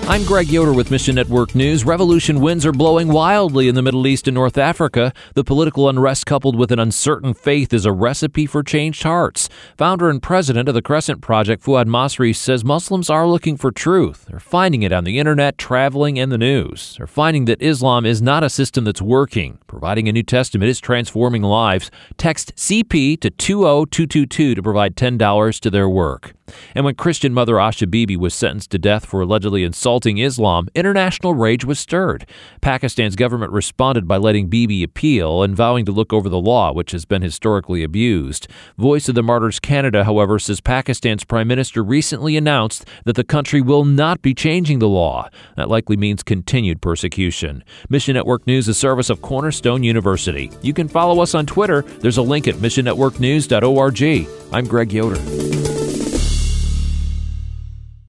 I'm Greg Yoder with Mission Network News. Revolution winds are blowing wildly in the Middle East and North Africa. The political unrest coupled with an uncertain faith is a recipe for changed hearts. Founder and president of the Crescent Project, Fuad Masri, says Muslims are looking for truth. They're finding it on the internet, traveling, and the news. They're finding that Islam is not a system that's working. Providing a New Testament is transforming lives. Text CP to 20222 to provide $10 to their work. And when Christian mother Asha Bibi was sentenced to death for allegedly insulting Islam, international rage was stirred. Pakistan's government responded by letting Bibi appeal and vowing to look over the law, which has been historically abused. Voice of the Martyrs Canada, however, says Pakistan's prime minister recently announced that the country will not be changing the law. That likely means continued persecution. Mission Network News, a service of Cornerstone University. You can follow us on Twitter. There's a link at missionnetworknews.org. I'm Greg Yoder.